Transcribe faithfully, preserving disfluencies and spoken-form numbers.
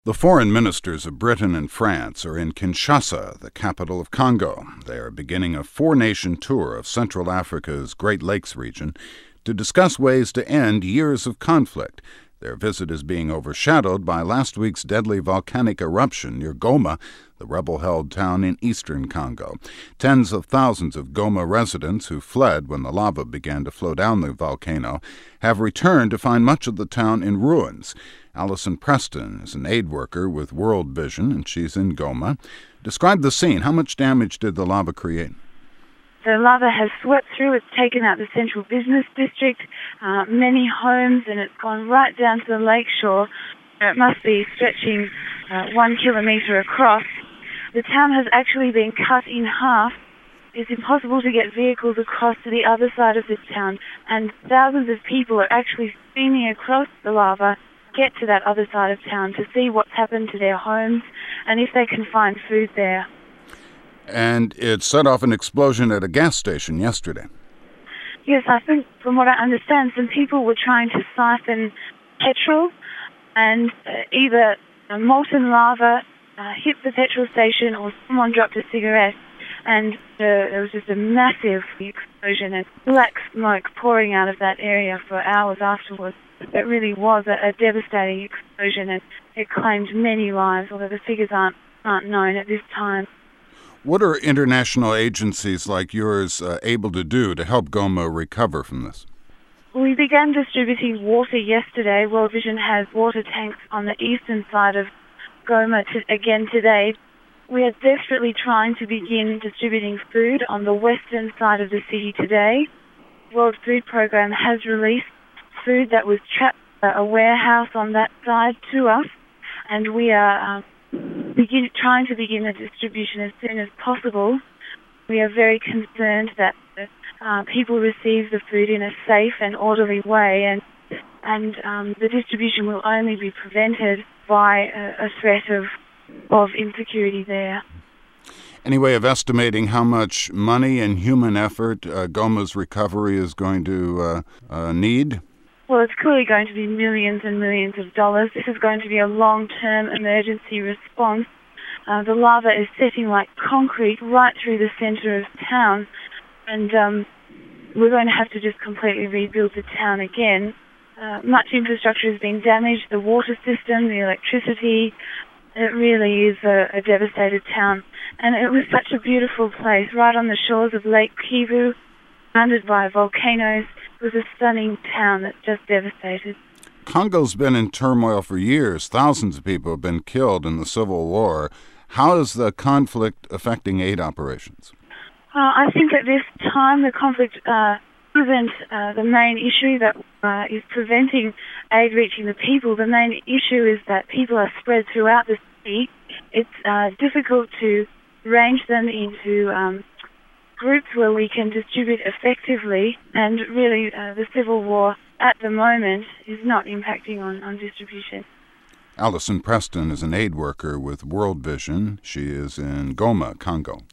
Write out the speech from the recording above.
The foreign ministers of Britain and France are in Kinshasa, the capital of Congo. They are beginning a four-nation tour of Central Africa's Great Lakes region to discuss ways to end years of conflict. Their visit is being overshadowed by last week's deadly volcanic eruption near Goma, the rebel-held town in eastern Congo. Tens of thousands of Goma residents who fled when the lava began to flow down the volcano have returned to find much of the town in ruins. Alison Preston is an aid worker with World Vision, and she's in Goma. Describe the scene. How much damage did the lava create? The lava has swept through. It's taken out the central business district, uh, many homes, and it's gone right down to the lakeshore. It must be stretching uh, one kilometre across. The town has actually been cut in half. It's impossible to get vehicles across to the other side of this town, and thousands of people are actually streaming across the lava get to that other side of town to see what's happened to their homes and if they can find food there. And it set off an explosion at a gas station yesterday. Yes, I think from what I understand, some people were trying to siphon petrol, and uh, either a molten lava uh, hit the petrol station or someone dropped a cigarette, and uh, there was just a massive explosion and black smoke pouring out of that area for hours afterwards. It really was a, a devastating explosion, and it claimed many lives, although the figures aren't, aren't known at this time. What are international agencies like yours uh, able to do to help Goma recover from this? We began distributing water yesterday. World Vision has water tanks on the eastern side of Goma to, again today. We are desperately trying to begin distributing food on the western side of the city today. World Food Programme has released food that was trapped at a warehouse on that side to us, and we are um, begin, trying to begin the distribution as soon as possible. We are very concerned that uh, people receive the food in a safe and orderly way, and and um, the distribution will only be prevented by a, a threat of of insecurity there. Any way of estimating how much money and human effort uh, Goma's recovery is going to uh, uh, need? Well, it's clearly going to be millions and millions of dollars. This is going to be a long-term emergency response. Uh, the lava is setting like concrete right through the centre of town, and um, we're going to have to just completely rebuild the town again. Uh, much infrastructure has been damaged, the water system, the electricity. It really is a, a devastated town. And it was such a beautiful place, right on the shores of Lake Kivu, surrounded by volcanoes. It was a stunning town that's just devastated. Congo's been in turmoil for years. Thousands of people have been killed in the civil war. How is the conflict affecting aid operations? Uh, I think at this time the conflict uh, isn't uh, the main issue that uh, is preventing aid reaching the people. The main issue is that people are spread throughout the city. It's uh, difficult to range them into um, groups where we can distribute effectively, and really uh, the civil war at the moment is not impacting on, on distribution. Alison Preston is an aid worker with World Vision. She is in Goma, Congo.